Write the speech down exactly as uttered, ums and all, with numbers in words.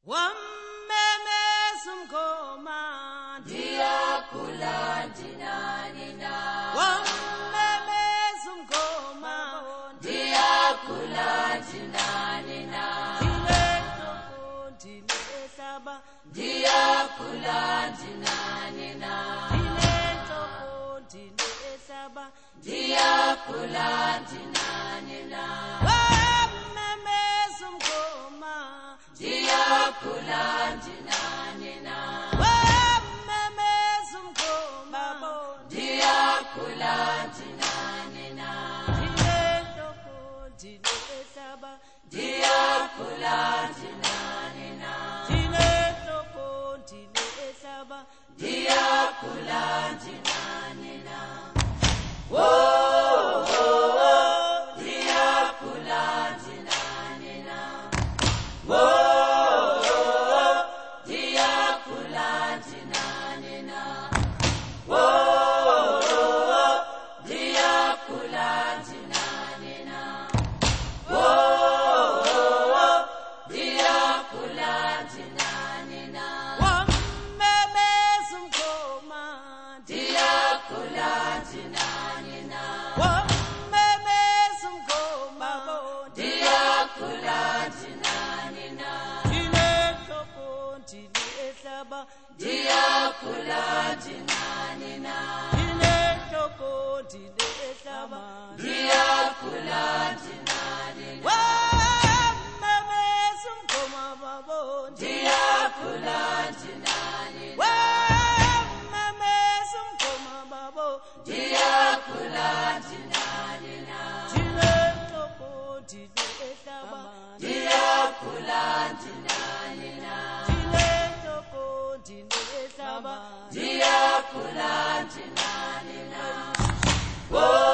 Wamemeza umngoma ndiyagula ndinani na Wamemeza umngoma ndiyagula ndinani na Dilento dilehlaba ndiyagula ndinani na Dilento dilehlaba ndiyagula ndinani na Wamemeza umngoma ndiyagula ndinani na Wamemeza umngoma ndiyagula ndinani na Dilento dilehlaba ndiyagula ndinani na Dilento dilehlaba ndiyagula ndinani na wo ndiyagula ndinani na wo ndiyagula ndinani na wo ndiyagula ndinani na wo ndiyagula ndinani na Wamemeza umngoma ndiyagula ndinani na Wamemeza umngoma ndiyagula ndinani na Dilento dilehlaba ndiyagula ndinani na Dilento dilehlaba ndiyagula ndinani na Wamemeza umngoma babo ndiyagula ndinani na Wamemeza umngoma babo ndiyagula ndinani na Dilento dilehlaba ndiyagula ndinani na Dilento dilehlaba ndiyagula ndinani na wo